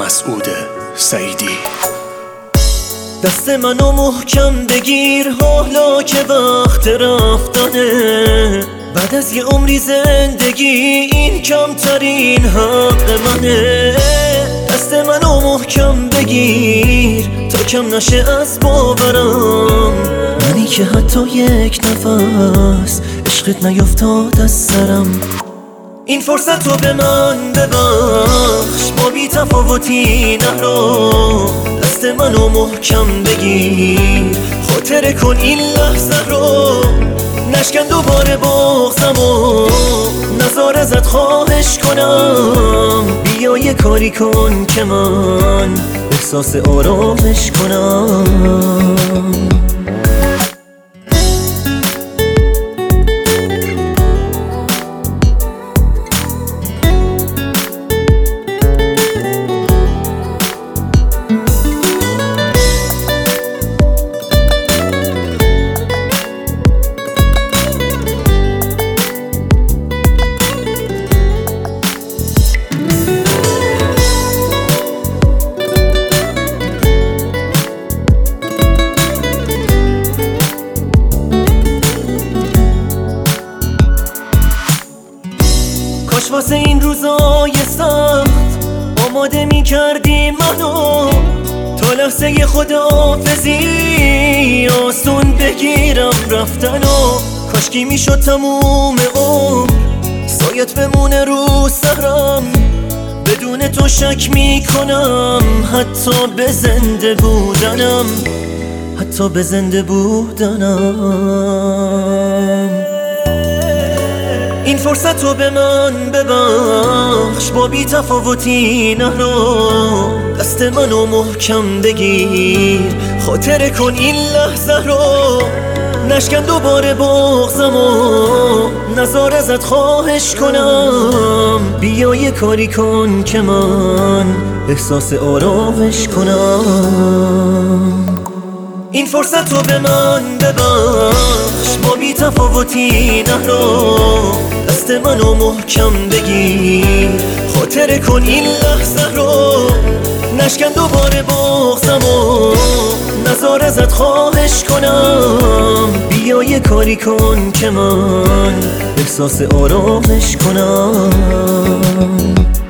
مسعود سعیدی. دست منو محکم بگیر حالا که وقت رفتنه، بعد از یه عمری زندگی این کمترین حق منه. دست منو محکم بگیر تا کم نشه از باورم، منی که حتی یک نفس عشقت نیفتاد از سرم. این فرصت رو به من ببخش، با بی تفاوتی نرو. دست منو محکم بگیر، خاطره کن این لحظه رو. نشکن دوباره بغضم و نزار ازت خواهش کنم. بیا یه کاری کن که من احساس آرامش کنم. کاش واسه این روزای سخت آماده می کردی منو، تا لحظه خداحافظی آسون بگیرم رفتنو. کاشکی می شد تموم عمر سایت بمونه رو سرم، بدون تو شک می کنم حتی به زنده بودنم، حتی به زنده بودنم. این فرصت رو به من ببخش، با بی تفاوتی نرو. دست منو محکم بگیر، خاطره کن این لحظه رو. نشکن دوباره بغضم و نزار ازت خواهش کنم. بیا یه کاری کن که من احساس آرامش کنم. این فرصت رو به من ببخش، با بی تفاوتی نرو. دست منو محکم بگیر، خاطره کن این لحظه رو. نشکن دوباره بغضم و نزار ازت خواهش کنم. بیا یه کاری کن که من احساس آرامش کنم.